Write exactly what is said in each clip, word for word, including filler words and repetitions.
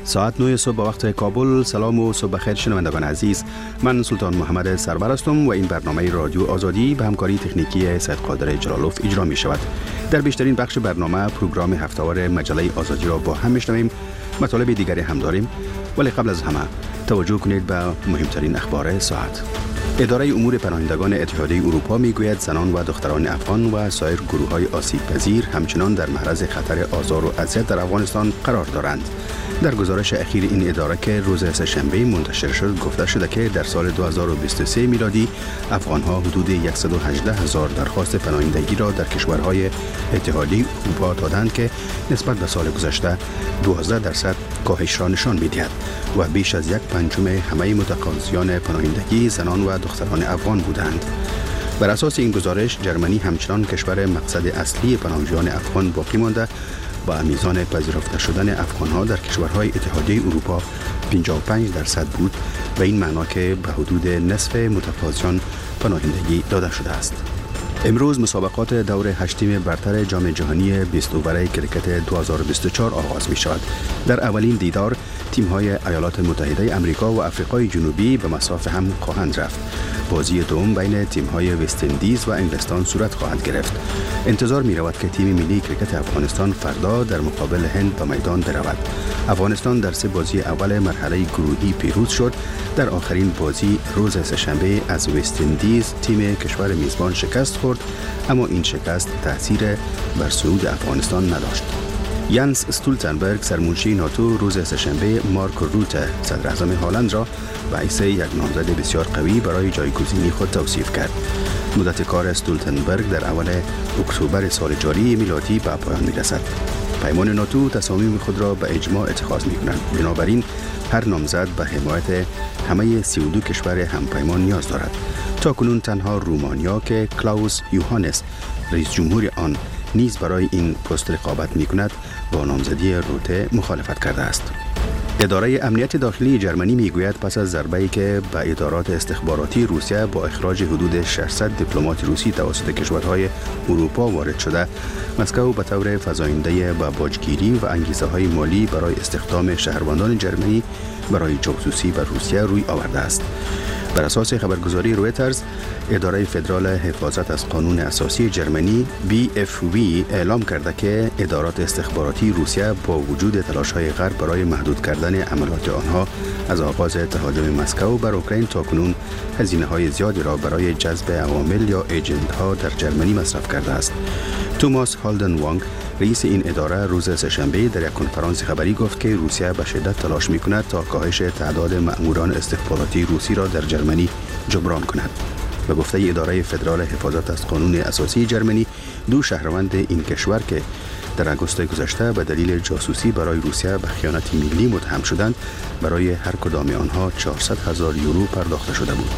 ساعت نه صبح به وقت کابل. سلام و صبح بخیر شنوندگان عزیز. من سلطان محمد سرور هستم و این برنامه رادیو آزادی به همکاری تکنیکی سید قادر جلالوف اجرا می شود. در بیشترین بخش برنامه پروگرام هفته‌وار مجله آزادی را با هم میشنویم. مطالب دیگری هم داریم، ولی قبل از همه توجه کنید به مهمترین اخبار ساعت. اداره امور پناهندگان اتحادیه اروپا میگوید زنان و دختران افغان و سایر گروه‌های آسیب پذیر همچنان در معرض خطر آزار و اذیت در افغانستان قرار دارند. در گزارش اخیر این اداره که روز سه‌شنبه منتشر شد گفته شده که در سال دو هزار و بیست و سه میلادی افغان‌ها حدود صد و هجده هزار درخواست پناهندگی را در کشورهای اتحادیه اروپا دادند که نسبت به سال گذشته دوازده درصد کاهش را نشان می‌دهد و بیش از یک پنجم همه متقاضیان پناهندگی زنان و دختران افغان بودند. بر اساس این گزارش جرمنی همچنان کشور مقصد اصلی پناهجویان افغان باقی مانده با میزان پذیرفته شدن افغان‌ها در کشورهای اتحادیه اروپا پنجاه و پنج درصد بود و این معنا که به حدود نصف متقاضیان پناهندگی داده شده است. امروز مسابقات دور هشتم برتر جام جهانی بیست اوور کرکت دو هزار و بیست و چهار آغاز می شود. در اولین دیدار تیم‌های ایالات متحده آمریکا و آفریقای جنوبی به مساف هم خواهند رفت. بازی دوم بین تیم‌های وست اندیز و انگلستان صورت خواهد گرفت. انتظار می رود که تیم ملی کرکت افغانستان فردا در مقابل هند به میدان برود. افغانستان در سه بازی اول مرحله گروهی پیروز شد. در آخرین بازی روز سه‌شنبه از وست اندیز تیم کشور میزبان شکست خورد، اما این شکست تأثیر بر صعود افغانستان نداشت. یانس استولتنبرگ سرمنشی ناتو روز سه‌شنبه مارک روته صدر اعظم هلند را به حیث یک نامزد بسیار قوی برای جایگزینی خود توصیف کرد. مدت کار استولتنبرگ در اول اکتبر سال جاری میلادی به پایان میرسد. پیمان ناتو تصامیم خود را به اجماع اتخاذ می‌کنند. بنابراین هر نامزد به حمایت همه سی و دو کشور همپیمان نیاز دارد. تا کنون تنها رومانیا که کلاوس یوهانس رئیس جمهور آن نیز برای این پست رقابت می‌کند با نامزدی روته مخالفت کرده است. اداره امنیت داخلی جرمنی میگوید پس از ضربه‌ای که به ادارات استخباراتی روسیه با اخراج حدود ششصد دیپلمات روسی توسط کشورهای اروپا وارد شده، مسکو به طور فزاینده به باجگیری و انگیزه‌های مالی برای استخدام شهروندان جرمنی برای جاسوسی به روسیه روی آورده است. بر اساس خبرگزاری رویترز، اداره فدرال حفاظت از قانون اساسی جرمنی بی اف وی اعلام کرده که ادارات استخباراتی روسیه با وجود تلاش‌های غرب برای محدود کردن عملیات آنها از آغاز تهاجم مسکو بر اوکراین تاکنون هزینه‌های زیادی را برای جذب عوامل یا ایجنت‌ها در جرمنی مصرف کرده است. توماس هالدن وانگ رئیس این اداره روز سه‌شنبه در یک کنفرانس خبری گفت که روسیه به شدت تلاش می‌کند تا کاهش تعداد مأموران استخباراتی روسی را در جرمنی جبران کند. به گفته اداره فدرال حفاظت از قانون اساسی جرمنی، دو شهروند این کشور که در آگوست گذشته به دلیل جاسوسی برای روسیه به خیانت ملی متهم شدند، برای هر کدام آنها چهارصد هزار یورو پرداخته شده بود.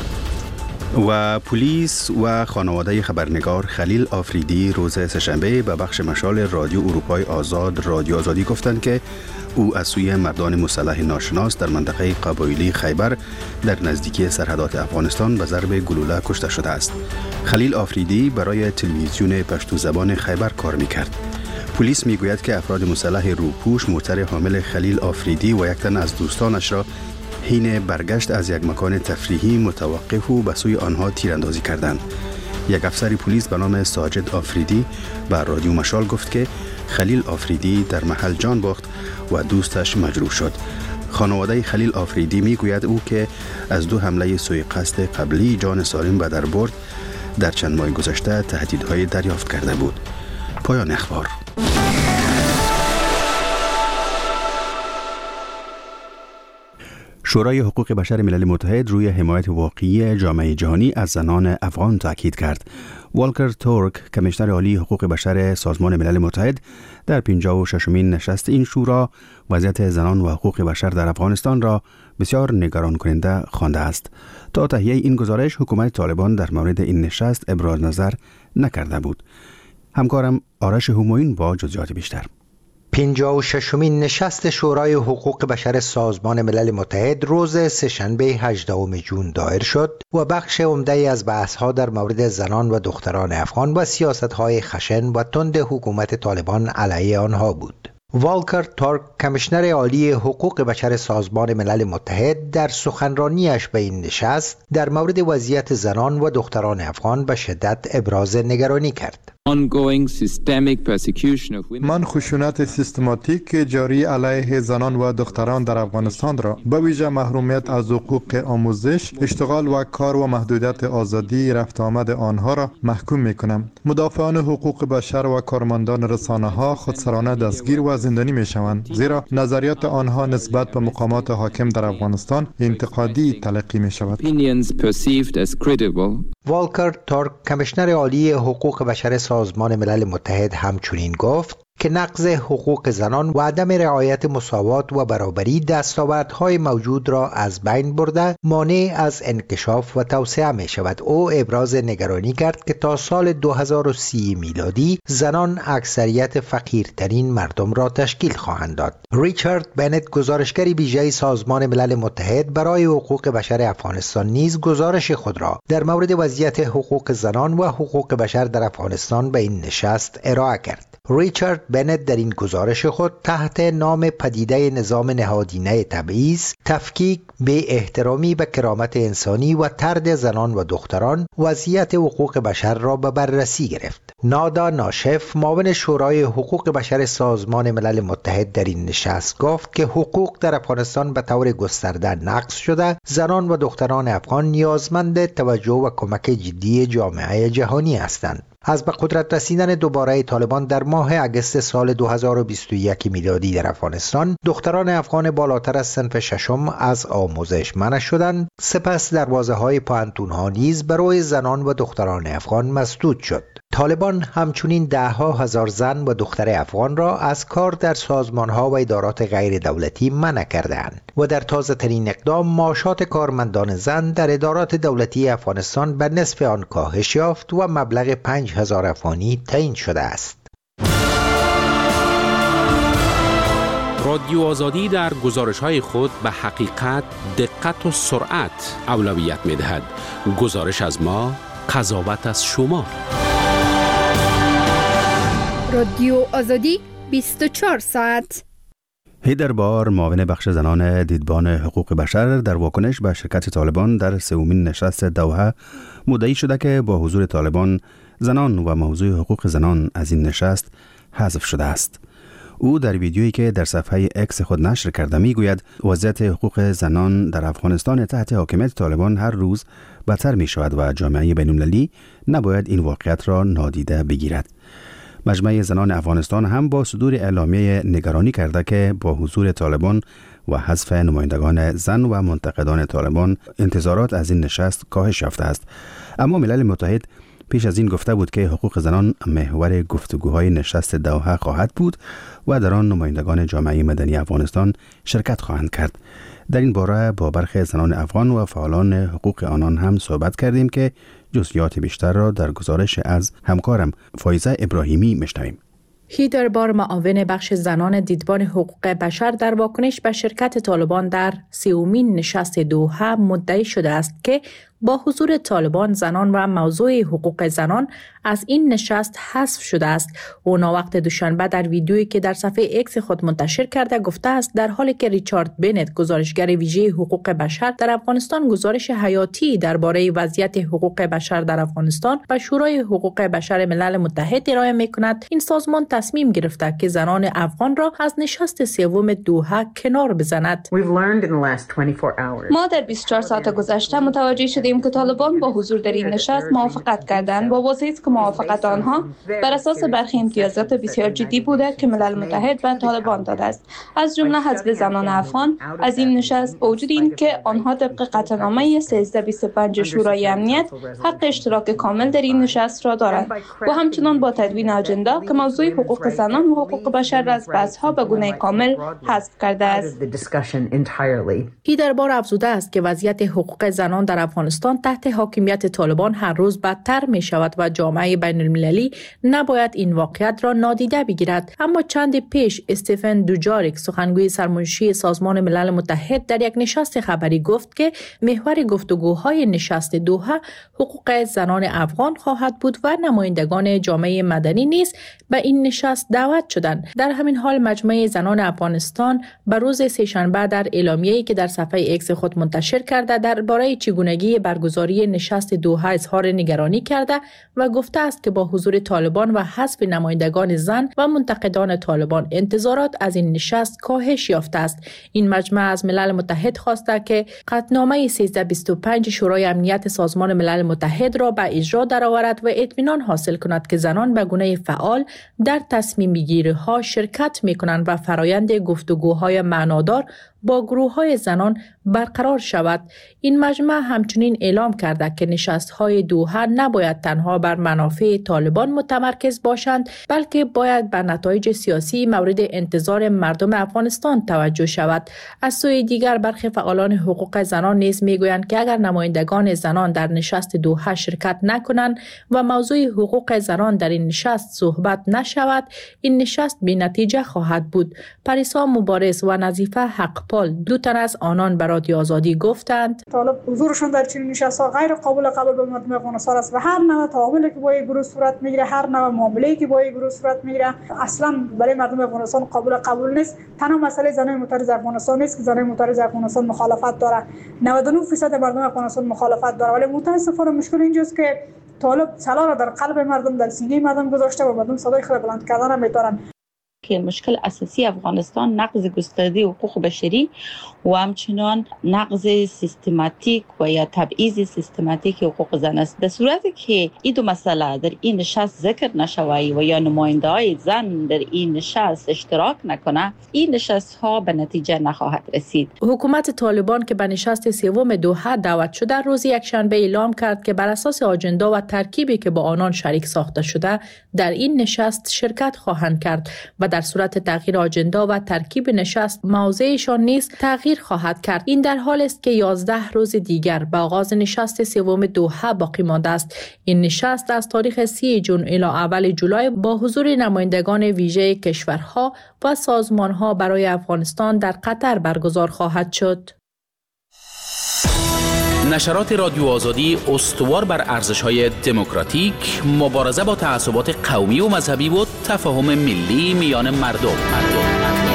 و پلیس و خانواده خبرنگار خلیل آفریدی روز سه‌شنبه به بخش مشال رادیو اروپای آزاد رادیو آزادی گفتند که او از سوی مردان مسلح ناشناس در منطقه قبایلی خیبر در نزدیکی سرحدات افغانستان به ضرب گلوله کشته شده است. خلیل آفریدی برای تلویزیون پشتو زبان خیبر کار می‌کرد. پلیس میگوید که افراد مسلح روپوش موتر حامل خلیل آفریدی و یک تن از دوستانش را حین برگشت از یک مکان تفریحی متوقف و به سوی آنها تیراندازی کردند. یک افسر پلیس به نام ساجد آفریدی به رادیو مشال گفت که خلیل آفریدی در محل جان باخت و دوستش مجروح شد. خانواده خلیل آفریدی میگوید او که از دو حمله سوء قصد قبلی جان سالم به در برد در چند ماه گذشته تهدیدهای دریافت کرده بود. پایان اخبار. شورای حقوق بشر ملل متحد روی حمایت واقعی جامعه جهانی از زنان افغان تاکید کرد. والکر تورک، کمیشنر عالی حقوق بشر سازمان ملل متحد، در پنجاه و ششمین نشست این شورا وضعیت زنان و حقوق بشر در افغانستان را بسیار نگران کننده خوانده است. تا تهیه این گزارش حکومت طالبان در مورد این نشست ابراز نظر نکرده بود. همکارم آرش همایون با جزئیات بیشتر. پنجاه و ششمین نشست شورای حقوق بشر سازمان ملل متحد روز سه‌شنبه هجدهم ژوئن دایر شد و بخش عمده‌ای از بحث‌ها در مورد زنان و دختران افغان و سیاست‌های خشن و تند حکومت طالبان علیه آنها بود. والکر تورک، کمیشنر عالی حقوق بشر سازمان ملل متحد، در سخنرانیش به این نشست در مورد وضعیت زنان و دختران افغان به شدت ابراز نگرانی کرد. من خشونت سیستماتیک جاری علیه زنان و دختران در افغانستان را به ویژه محرومیت از حقوق آموزش، اشتغال و کار و محدودیت آزادی رفت آمد آنها را محکوم می کنم. مدافعان حقوق بشر و کارمندان رسانه ها خودسرانه دستگیر و زندانی می شوند، زیرا نظریات آنها نسبت به مقامات حاکم در افغانستان انتقادی تلقی می شود. والکر تورک، کمیشنر عالی حقوق بشر سازمان ملل متحد، همچنین گفت که نقض حقوق زنان و عدم رعایت مساوات و برابری دستاوردهای موجود را از بین برده مانع از انکشاف و توسعه می شود. او ابراز نگرانی کرد که تا سال دو هزار و سی میلادی زنان اکثریت فقیرترین مردم را تشکیل خواهند داد. ریچارد بنت، گزارشگر ویژه سازمان ملل متحد برای حقوق بشر افغانستان، نیز گزارش خود را در مورد وضعیت حقوق زنان و حقوق بشر در افغانستان به این نشست ارائه کرد. ریچارد بنت در این گزارش خود تحت نام پدیده نظام نهادینه تبعیض، تفکیک، بی احترامی به کرامت انسانی و طرد زنان و دختران وضعیت حقوق بشر را به بررسی گرفت. نادا ناشف، معاون شورای حقوق بشر سازمان ملل متحد، در این نشست گفت که حقوق در افغانستان به طور گسترده نقض شده. زنان و دختران افغان نیازمند توجه و کمک جدی جامعه جهانی هستند. از به قدرت رسیدن دوباره طالبان در ماه اگست سال دو هزار و بیست و یک میلادی در افغانستان، دختران افغان بالاتر از صنف ششم از آموزش منع شدند. سپس دروازه‌های پانتون‌ها نیز برای زنان و دختران افغان مسدود شد. طالبان همچنین ده ها هزار زن و دختر افغان را از کار در سازمان‌ها و ادارات غیر دولتی منع کردند و در تازه ترین اقدام معاشات کارمندان زن در ادارات دولتی افغانستان به نصف آن کاهش یافت و مبلغ پنج هزار افغانی تعیین شده است. رادیو آزادی در گزارش‌های خود به حقیقت، دقت و سرعت اولویت می‌دهد. گزارش از ما، قضاوت از شما. رادیو آزادی بیست و چهار ساعت. هیدر بار، معاون بخش زنان دیدبان حقوق بشر، در واکنش به شرکت طالبان در سومین نشست دوحه مدعی شده که با حضور طالبان زنان و موضوع حقوق زنان از این نشست حذف شده است. او در ویدیویی که در صفحه اکس خود نشر کرده میگوید وضعیت حقوق زنان در افغانستان تحت حاکمیت طالبان هر روز بدتر می شود و جامعه بین‌المللی نباید این واقعیت را نادیده بگیرد. مجمع زنان افغانستان هم با صدور اعلامیه نگرانی کرده که با حضور طالبان و حذف نمایندگان زن و منتقدان طالبان انتظارات از این نشست کاهش یافته است. اما ملل متحد پیش از این گفته بود که حقوق زنان محور گفتگوهای نشست دوحه خواهد بود و در آن نمایندگان جامعه مدنی افغانستان شرکت خواهند کرد. در این باره با برخی زنان افغان و فعالان حقوق آنان هم صحبت کردیم که جزئیات بیشتر را در گزارش از همکارم فایزه ابراهیمی میشنویم. هیدر بار، معاون بخش زنان دیدبان حقوق بشر، در واکنش به شرکت طالبان در سومین نشست دوحه مدعی شده است که با حضور طالبان زنان و موضوع حقوق زنان از این نشست حذف شده است. او ناوقت دوشنبه در ویدیویی که در صفحه اکس خود منتشر کرده گفته است در حالی که ریچارد بنت، گزارشگر ویژه حقوق بشر در افغانستان، گزارش حیاتی درباره وضعیت حقوق بشر در افغانستان و شورای حقوق بشر ملل متحد ارائه می‌کند، این سازمان تصمیم گرفته که زنان افغان را از نشست سوم دوحه کنار بزند. ما در بیست و چهار ساعت گذشته متوجه شدیم که طالبان با حضور در این نشست موافقت کردند. با واضح است که موافقت آنها بر اساس برخی امتیازات بسیار جدی بوده که ملل متحد به طالبان داده است، از جمله حذف زنان افغان از این نشست، با وجود این که آنها طبق قطعنامه سیزده بیست و پنج شورای امنیت حق اشتراک کامل در این نشست را دارند و همچنان با تدوین اجندا که موضوع حقوق زنان و حقوق بشر را از بحث‌ها به گونه کامل حذف کرده است. هیدر بار افزوده است که وضعیت حقوق زنان در افغانستان افغانستان تحت حاکمیت طالبان هر روز بدتر می شود و جامعه بین المللی نباید این واقعیت را نادیده بگیرد. اما چند پیش استیفن دوجاریک، سخنگوی سرمنشی سازمان ملل متحد، در یک نشست خبری گفت که محور گفتگوهای نشست دوحه حقوق زنان افغان خواهد بود و نمایندگان جامعه مدنی نیز به این نشست دعوت شدند. در همین حال مجمع زنان افغانستان به روز سه‌شنبه در اعلامیه‌ای که در صفحه ایکس خود منتشر کرده درباره چگونگی برگزاری نشست دوحه اظهار نگرانی کرده و گفته است که با حضور طالبان و حذف نمایندگان زن و منتقدان طالبان انتظارات از این نشست کاهش یافته است. این مجمع از ملل متحد خواسته که قطعنامه سیزده بیست و پنج شورای امنیت سازمان ملل متحد را به اجرا درآورد و اطمینان حاصل کند که زنان به گونه فعال در تصمیم گیری ها شرکت می کنند و فرایند گفتگوهای معنادار با گروه‌های زنان برقرار شود. این مجمع همچنین اعلام کرده که نشست‌های دوحه نباید تنها بر منافع طالبان متمرکز باشند، بلکه باید به نتایج سیاسی مورد انتظار مردم افغانستان توجه شود. از سوی دیگر برخی فعالان حقوق زنان نیز میگویند که اگر نمایندگان زنان در نشست دوحه شرکت نکنند و موضوع حقوق زنان در این نشست صحبت نشود، این نشست بی‌نتیجه خواهد بود. پریسا مبارز و نظیفه حق پال، دو تن از آنان به رادیو آزادی گفتند طالب حضورشان در چنین نشست‌ها غیر قابل قبول به مردم افغانستان است و هر نوع تعاملی که با این گروه صورت میگیره، هر نوع معامله‌ای که با این گروه صورت میگیره اصلا برای مردم افغانستان قابل قبول نیست. تنها مسئله زنان معترض افغانستان نیست که زنان معترض افغانستان مخالفت داره، نود و نه درصد مردم افغانستان مخالفت داره، ولی متأسفانه مشکل اینجاست که طالب سلا را در قلب مردم، در سینه مردم گذاشته و مردم صدای خود بلند کردن نمی‌تونن. که مشکل اساسی افغانستان نقض گسترده حقوق بشری و همچنان نقض سیستماتیک و یا تبعیض سیستماتیک حقوق زن است. در صورتی که این دو مسئله در این نشست ذکر نشوی و یا نماینده های زن در این نشست اشتراک نکنه، این نشست ها به نتیجه نخواهد رسید. حکومت طالبان که به نشست سوم دوحه دعوت شده روز یکشنبه اعلام کرد که بر اساس آجندا و ترکیبی که با آنان شریک ساخته شده در این نشست شرکت خواهند کرد و در صورت تغییر آجندا و ترکیب نشست موضعشان نیز تغییر خواهد کرد. این در حال است که یازده روز دیگر به آغاز نشست سوم دوحه باقی مانده است. این نشست از تاریخ سی جون الی اول جولای با حضور نمایندگان ویژه کشورها و سازمانها برای افغانستان در قطر برگزار خواهد شد. نشرات رادیو آزادی استوار بر ارزش‌های دموکراتیک، مبارزه با تعصبات قومی و مذهبی و تفاهم ملی میان مردم. مردم.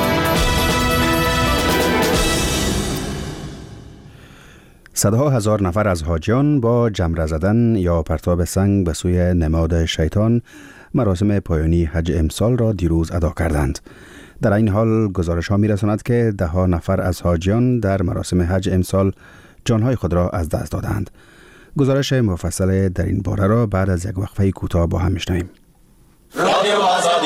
صدها هزار نفر از حاجیان با جمره زدن یا پرتاب سنگ به سوی نماد شیطان مراسم پایانی حج امسال را دیروز ادا کردند. در این حال گزارش ها می رساند که ده ها نفر از حاجیان در مراسم حج امسال جانهای خود را از دست دادند. گزارش مفصل در این باره را بعد از یک وقفه کوتاه با هم میشنویم. رادیو آزادی.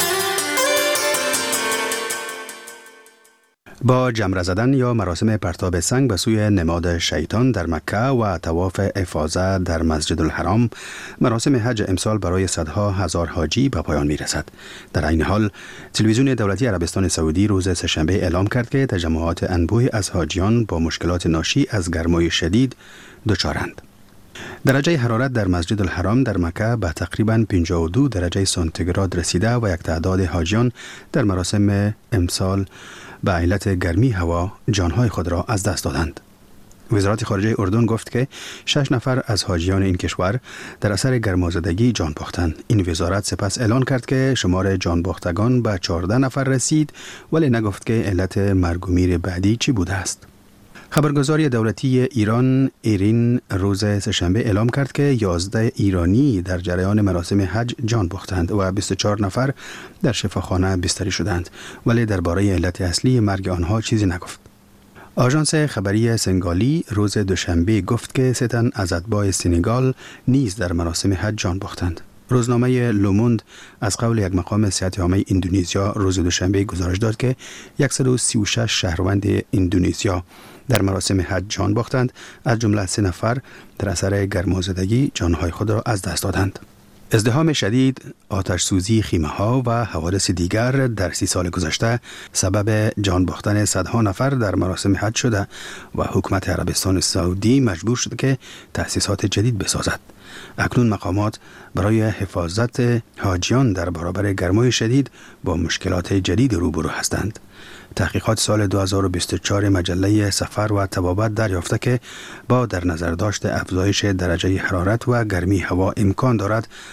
با جمره زدن یا مراسم پرتاب سنگ به سوی نماد شیطان در مکه و طواف افاضه در مسجد الحرام، مراسم حج امسال برای صدها هزار حاجی به پایان می رسد. در این حال تلویزیون دولتی عربستان سعودی روز سه‌شنبه اعلام کرد که تجمعات انبوهی از حاجیان با مشکلات ناشی از گرمای شدید دچارند. درجه حرارت در مسجد الحرام در مکه به تقریباً پنجاه و دو درجه سانتیگراد رسیده و یک تعداد حاجیان در مراسم امسال به علت گرمی هوا جانهای خود را از دست دادند. وزارت خارجه اردن گفت که شش نفر از حاجیان این کشور در اثر گرمازدگی جان باختند. این وزارت سپس اعلان کرد که شمار جان باختگان به چهارده نفر رسید، ولی نگفت که علت مرگ و میر بعدی چی بوده است. خبرگزاری دولتی ایران ایرین روز سه‌شنبه اعلام کرد که یازده ایرانی در جریان مراسم حج جان باختند و بیست و چهار نفر در شفاخانه بستری شدند، ولی درباره علت اصلی مرگ آنها چیزی نگفت. آژانس خبری سنگالی روز دوشنبه گفت که سه تن از اتباع سنگال نیز در مراسم حج جان باختند. روزنامه لوموند از قول یک مقام صحت‌عامه اندونزیا روز دوشنبه گزارش داد که صد و سی و شش شهروند اندونزیا در مراسم حج جان باختند، از جمله سه نفر در اثر گرمازدگی جانهای خود را از دست دادند. ازدحام شدید، آتش سوزی خیمه ها و حوادث دیگر در سی سال گذشته سبب جان باختن صدها نفر در مراسم حج شده و حکومت عربستان سعودی مجبور شد که تأسیسات جدید بسازد. اکنون مقامات برای حفاظت حاجیان در برابر گرمای شدید با مشکلات جدید روبرو هستند. تحقیقات سال دو هزار و بیست و چهار مجله سفر و طبابت دریافته که با در نظر داشت افزایش درجه حرارت و گرمی هوا امکان دارد